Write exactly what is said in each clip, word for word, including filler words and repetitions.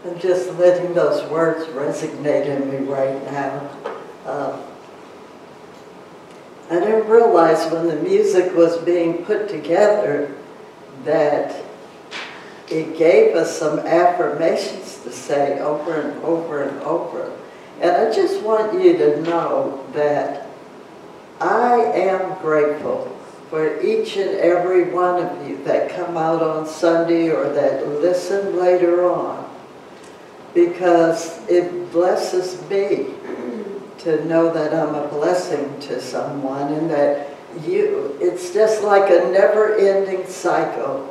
I'm just letting those words resonate in me right now. Uh, I didn't realize when the music was being put together that it gave us some affirmations to say over and over and over. And I just want you to know that I am grateful for each and every one of you that come out on Sunday or that listen later on, because it blesses me to know that I'm a blessing to someone, and that you, it's just like a never-ending cycle.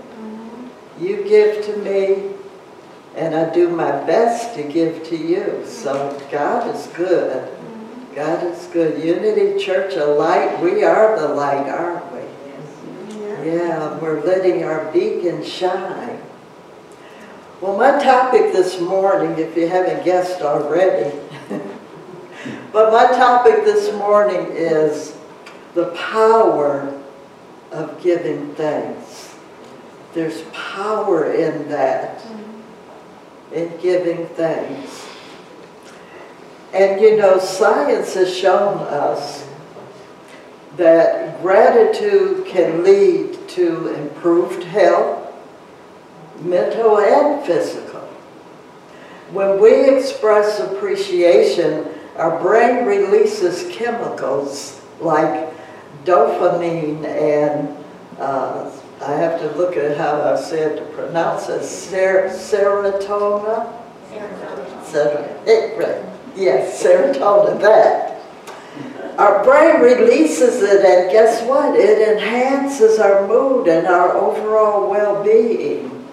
You give to me, and I do my best to give to you. So God is good. God is good. Unity Church of Light, we are the light, aren't we? Yeah, we're letting our beacon shine. Well, my topic this morning, if you haven't guessed already, but my topic this morning is the power of giving thanks. There's power in that, in giving thanks. And you know, science has shown us that gratitude can lead to improved health, mental and physical. When we express appreciation, our brain releases chemicals like dopamine and, uh, I have to look at how I said to pronounce it, ser serotonin? Serotonin. Yes, serotonin, that. Our brain releases it, and guess what? It enhances our mood and our overall well-being.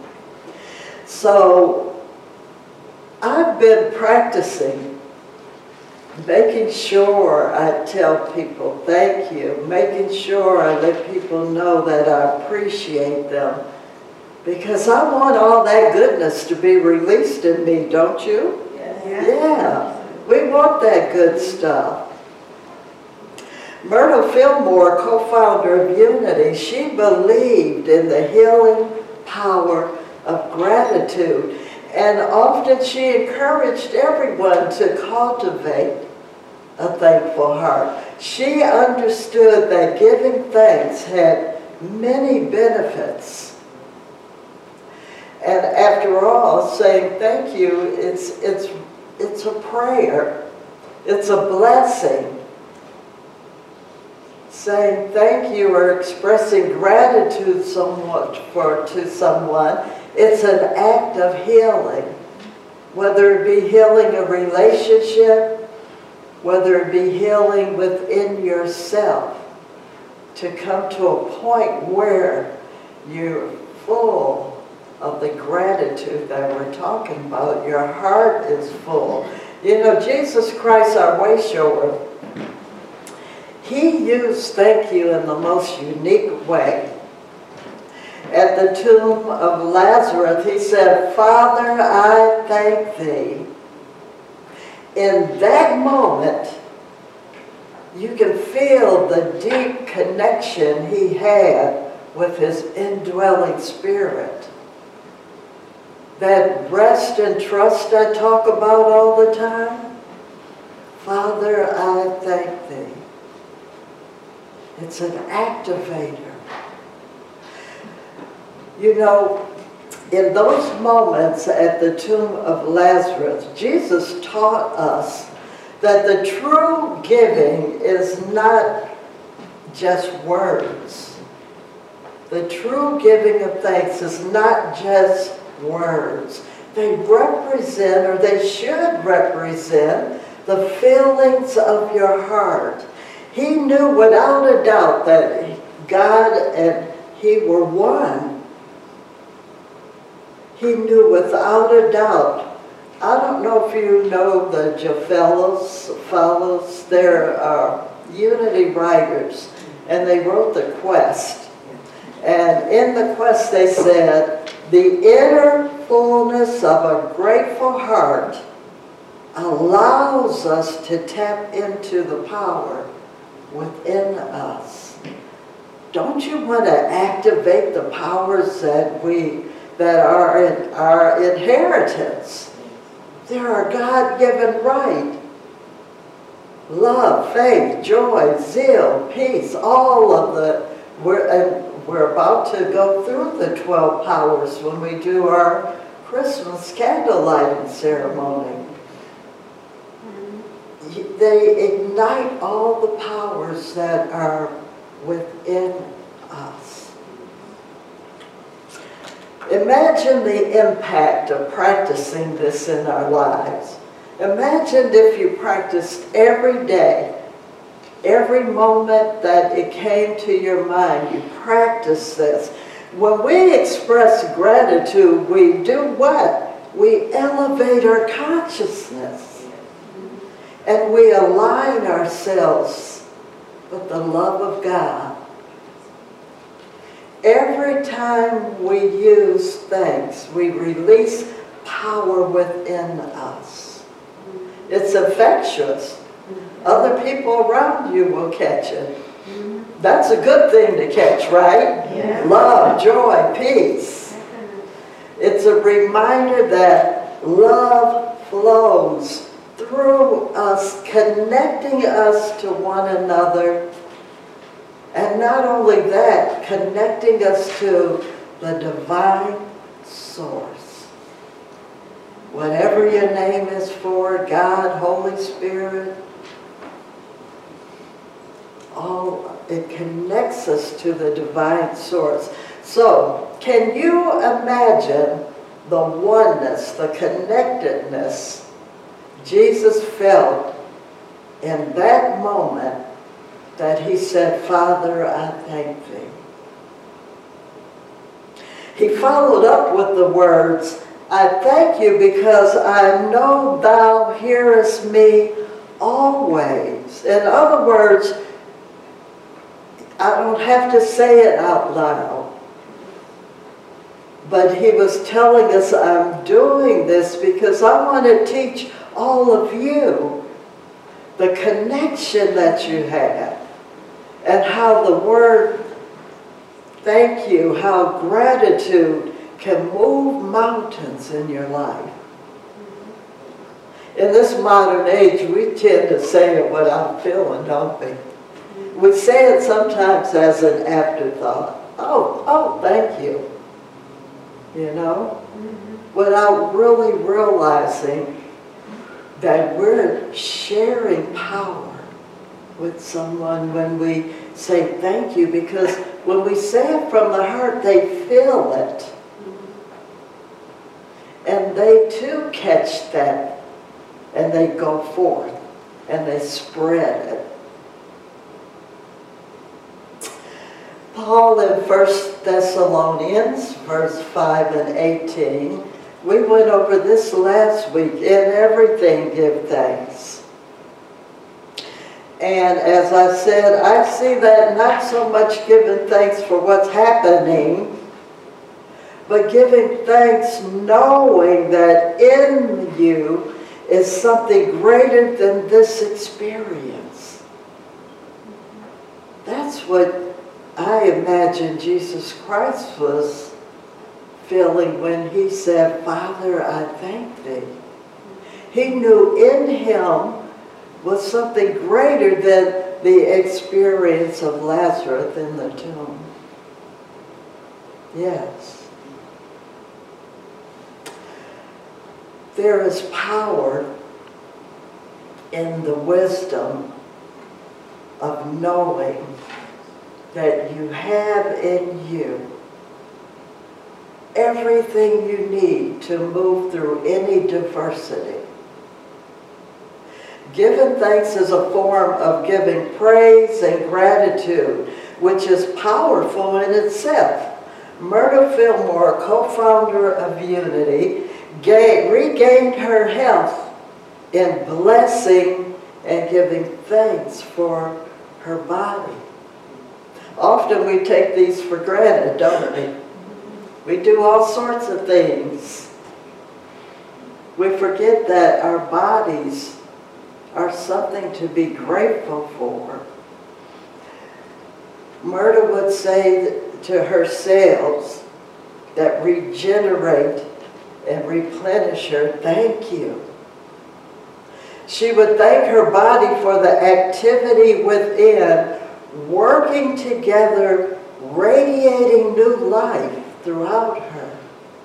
So, I've been practicing, making sure I tell people thank you, making sure I let people know that I appreciate them, because I want all that goodness to be released in me, don't you? Yes. Yeah. We want that good stuff. Myrtle Fillmore, co-founder of Unity, she believed in the healing power of gratitude. And often she encouraged everyone to cultivate a thankful heart. She understood that giving thanks had many benefits. And after all, saying thank you, it's, it's It's a prayer. It's a blessing. Saying thank you or expressing gratitude somewhat for to someone, it's an act of healing. Whether it be healing a relationship, whether it be healing within yourself, to come to a point where you're full of the gratitude that we're talking about. Your heart is full. You know, Jesus Christ, our way shower, he used thank you in the most unique way. At the tomb of Lazarus, he said, Father, I thank thee. In that moment, you can feel the deep connection he had with his indwelling spirit. That rest and trust I talk about all the time, Father, I thank thee. It's an activator. You know, in those moments at the tomb of Lazarus, Jesus taught us that the true giving is not just words. The true giving of thanks is not just words. They represent, or they should represent, the feelings of your heart. He knew without a doubt that God and he were one. He knew without a doubt. I don't know if you know the Jaffellos, fellows, they're uh, Unity writers, and they wrote The Quest. And in The Quest they said, the inner fullness of a grateful heart allows us to tap into the power within us. Don't you want to activate the powers that we that are in our inheritance. They're our God-given right. Love, faith, joy, zeal, peace, all of the, we're, and we're about to go through the twelve powers when we do our Christmas candle lighting ceremony. They ignite all the powers that are within us. Imagine the impact of practicing this in our lives. Imagine if you practiced every day, every moment that it came to your mind, you practice this. When we express gratitude, we do what? We elevate our consciousness. And we align ourselves with the love of God. Every time we use thanks, we release power within us. It's infectious. Other people around you will catch it. That's a good thing to catch, right? Yeah. Love, joy, peace. It's a reminder that love flows through us, connecting us to one another. And not only that, connecting us to the divine source. Whatever your name is for, God, Holy Spirit, all, it connects us to the divine source. So, can you imagine the oneness, the connectedness Jesus felt in that moment that he said, Father, I thank thee. He followed up with the words, I thank you because I know thou hearest me always. In other words, I don't have to say it out loud. But he was telling us, I'm doing this because I want to teach all of you the connection that you have and how the word thank you, how gratitude can move mountains in your life. In this modern age, we tend to say it without feeling, don't we? We say it sometimes as an afterthought. Oh, oh, thank you. You know? Mm-hmm. Without really realizing that we're sharing power with someone when we say thank you, because when we say it from the heart, they feel it. And they too catch that, and they go forth, and they spread it. Paul in First Thessalonians, verse five and eighteen, we went over this last week. In everything give thanks. And as I said, I see that not so much giving thanks for what's happening, but giving thanks knowing that in you is something greater than this experience. That's what I imagine Jesus Christ was feeling when he said, Father, I thank thee. He knew in him was something greater than the experience of Lazarus in the tomb. Yes. There is power in the wisdom of knowing that you have in you everything you need to move through any diversity. Giving thanks is a form of giving praise and gratitude, which is powerful in itself. Myrna Fillmore, co-founder of Unity, gained, regained her health in blessing and giving thanks for her body. Often we take these for granted, don't we? We do all sorts of things. We forget that our bodies are something to be grateful for. Myrna would say to her cells, that regenerate and replenish her. Thank you. She would thank her body for the activity within, working together, radiating new life throughout her.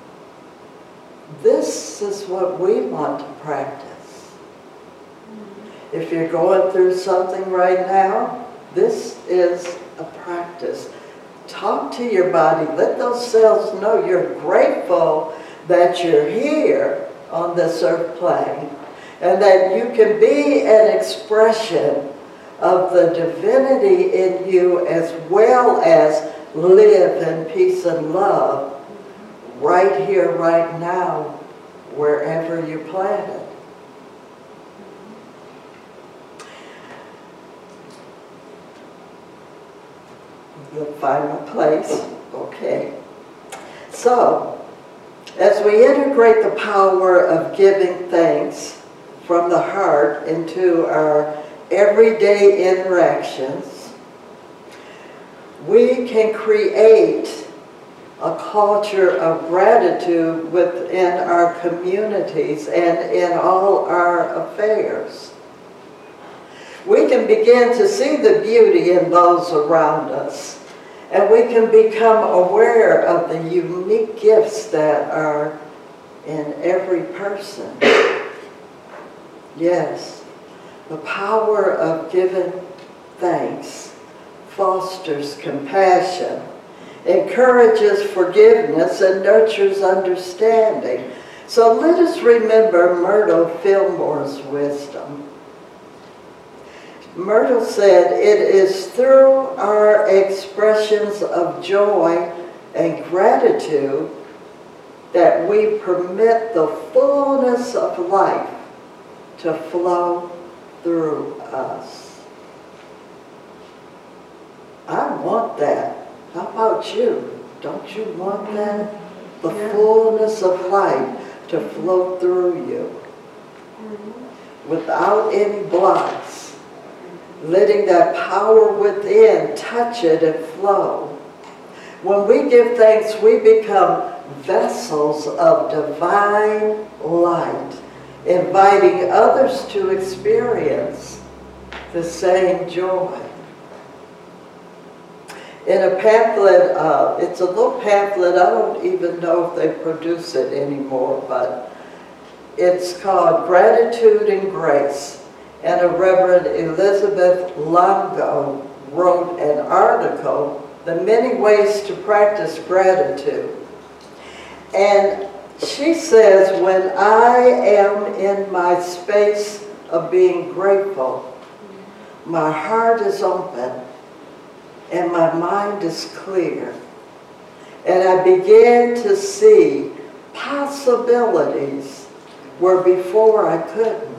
This is what we want to practice. If you're going through something right now, this is a practice. Talk to your body. Let those cells know you're grateful that you're here on this earth plane, and that you can be an expression of the divinity in you, as well as live in peace and love right here, right now, wherever you're planted. You'll find a place. Okay. So, as we integrate the power of giving thanks from the heart into our everyday interactions, we can create a culture of gratitude within our communities and in all our affairs. We can begin to see the beauty in those around us, and we can become aware of the unique gifts that are in every person. Yes, the power of giving thanks fosters compassion, encourages forgiveness, and nurtures understanding. So let us remember Myrtle Fillmore's wisdom. Myrtle said, "It is through our expressions of joy and gratitude that we permit the fullness of life to flow through us." I want that. How about you? Don't you want that? The yeah. fullness of life to flow through you mm-hmm. without any blocks, letting that power within touch it and flow. When we give thanks, we become vessels of divine light, inviting others to experience the same joy. In a pamphlet, uh, it's a little pamphlet, I don't even know if they produce it anymore, but it's called Gratitude and Grace. And a Reverend Elizabeth Longo wrote an article, The Many Ways to Practice Gratitude. And she says, when I am in my space of being grateful, my heart is open, and my mind is clear. And I begin to see possibilities where before I couldn't.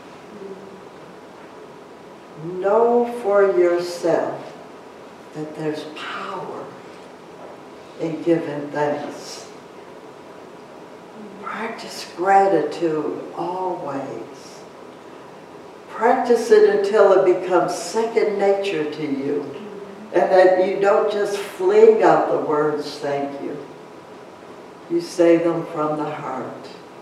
Know for yourself that there's power in giving thanks. Practice gratitude always. Practice it until it becomes second nature to you. And that you don't just fling out the words, thank you. You say them from the heart.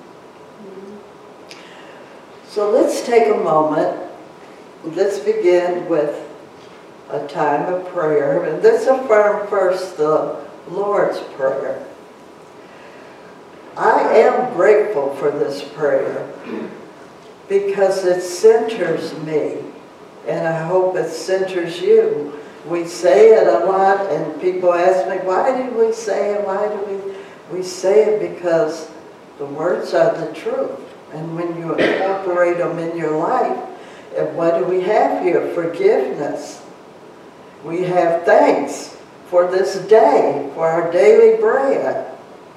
So let's take a moment. Let's begin with a time of prayer. And let's affirm first the Lord's Prayer. I am grateful for this prayer because it centers me. And I hope it centers you. We say it a lot, and people ask me, why do we say it? Why do we? We say it because the words are the truth. And when you incorporate them in your life, and what do we have here? Forgiveness. We have thanks for this day, for our daily bread.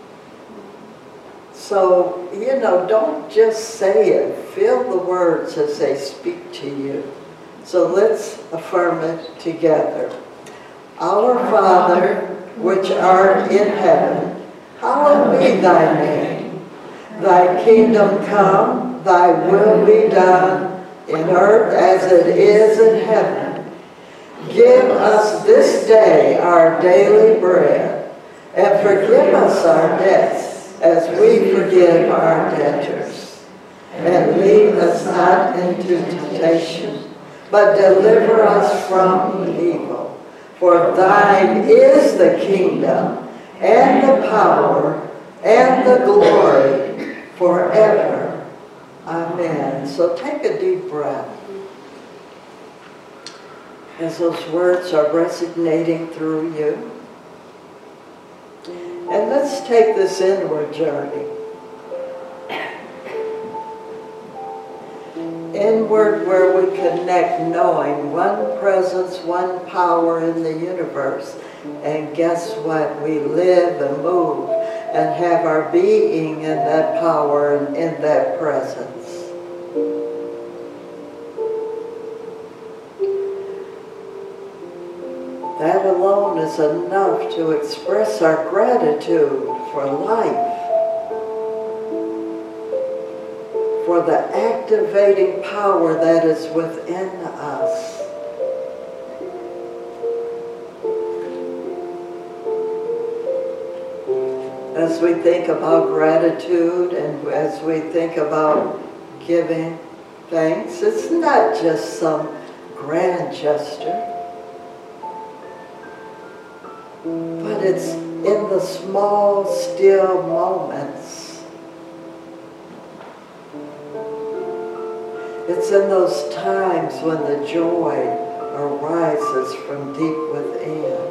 So, you know, don't just say it. Feel the words as they speak to you. So let's affirm it together. Our Father, which art in heaven, hallowed be thy name. Thy kingdom come, thy will be done, in earth as it is in heaven. Give us this day our daily bread, And forgive us our debts as we forgive our debtors. And lead us not into temptation, but deliver us from evil. For thine is the kingdom, and the power, and the glory, forever. Amen. So take a deep breath as those words are resonating through you. And let's take this inward journey. Inward, where we connect knowing one presence, one power in the universe. And guess what? We live and move and have our being in that power and in that presence. That alone is enough to express our gratitude for life, for the activating power that is within us. As we think about gratitude and as we think about giving thanks, it's not just some grand gesture, but it's in the small, still moments. It's in those times when the joy arises from deep within.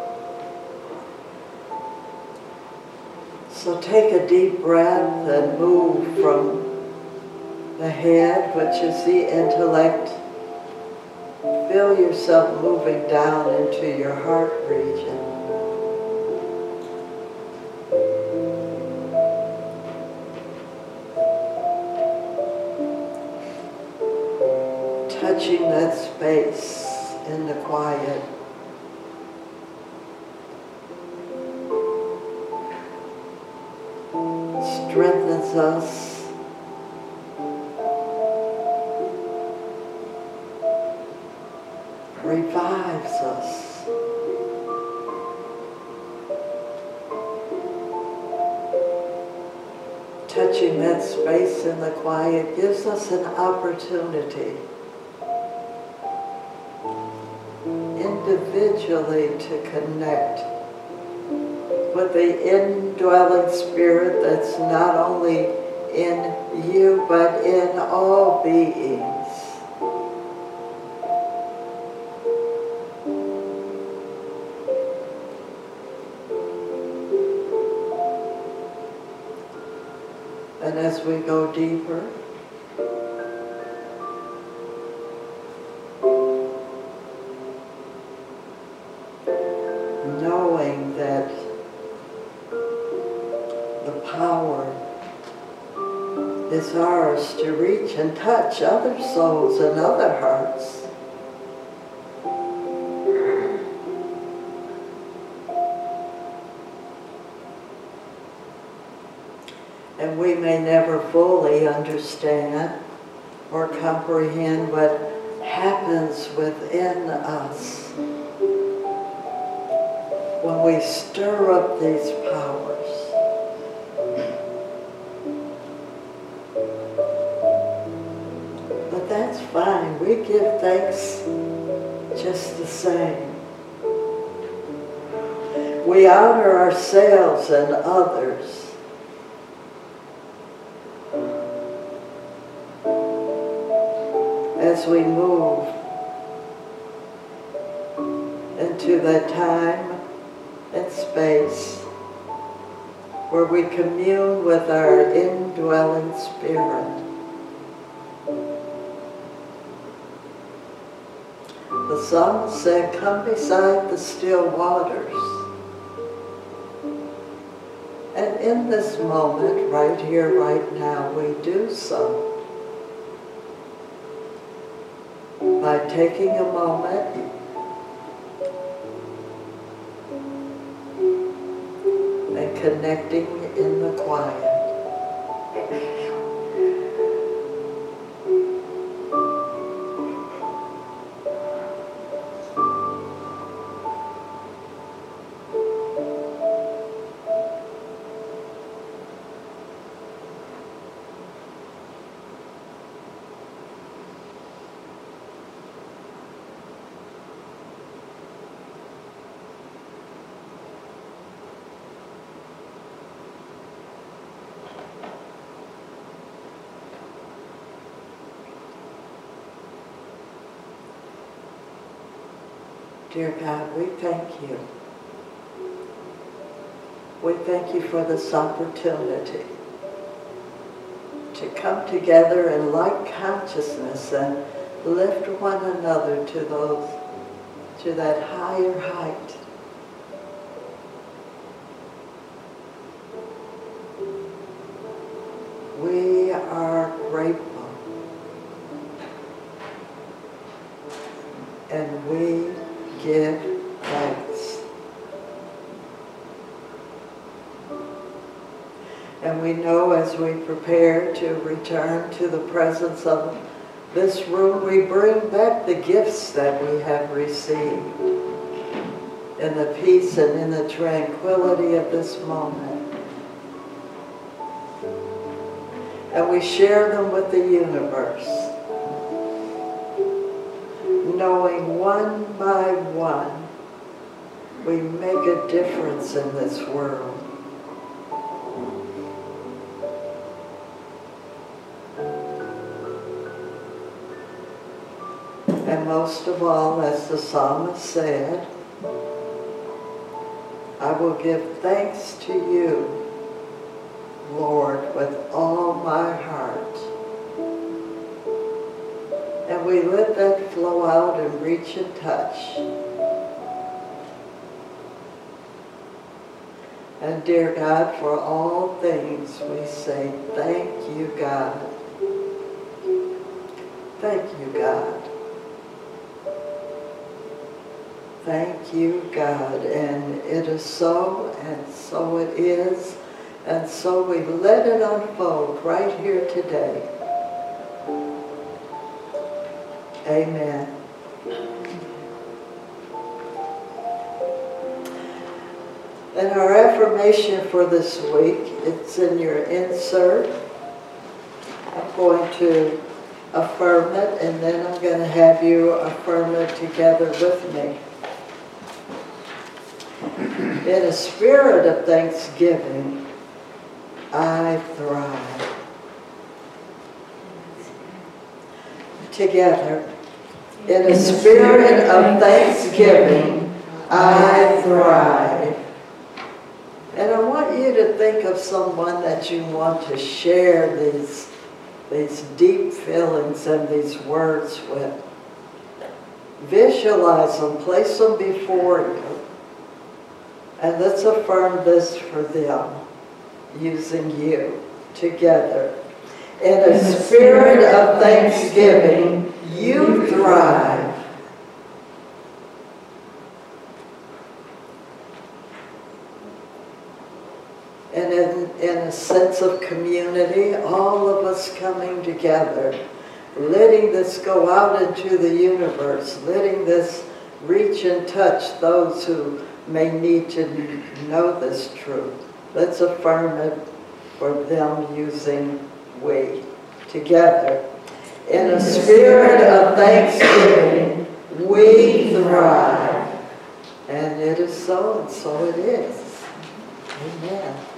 So take a deep breath and move from the head, which is the intellect. Feel yourself moving down into your heart region. Touching that space in the quiet. Strengthens us. Revives us. Touching that space in the quiet gives us an opportunity individually to connect with the indwelling spirit that's not only in you but in all beings. And as we go deeper, knowing that the power is ours to reach and touch other souls and other hearts. And we may never fully understand or comprehend what happens within us when we stir up these powers. But that's fine. We give thanks just the same. We honor ourselves and others. As we move into that time and space where we commune with our indwelling spirit. The song said, "Come beside the still waters." And in this moment, right here, right now, we do so. By taking a moment and connecting in the quiet. Dear God, we thank you. We thank you for this opportunity to come together in like consciousness and lift one another to those, to that higher height. We are grateful, and we give thanks. And we know as we prepare to return to the presence of this room, we bring back the gifts that we have received in the peace and in the tranquility of this moment. And we share them with the universe, knowing one by one we make a difference in this world. And most of all, as the psalmist said, I will give thanks to you, Lord, with all my heart. And we let that flow out and reach and touch. And dear God, for all things we say, thank you, God. Thank you, God. Thank you, God. And it is so, and so it is. And so we let it unfold right here today. Amen. And our affirmation for this week, it's in your insert. I'm going to affirm it, and then I'm going to have you affirm it together with me. In a spirit of thanksgiving, I thrive. Together, in a spirit of thanksgiving, I thrive. And I want you to think of someone that you want to share these, these deep feelings and these words with. Visualize them, place them before you, and let's affirm this for them. Using you together. In a spirit of thanksgiving, you thrive. And in, in a sense of community, all of us coming together, letting this go out into the universe, letting this reach and touch those who may need to know this truth. Let's affirm it for them using we together. In a spirit of thanksgiving, we thrive. And it is so, and so it is. Amen.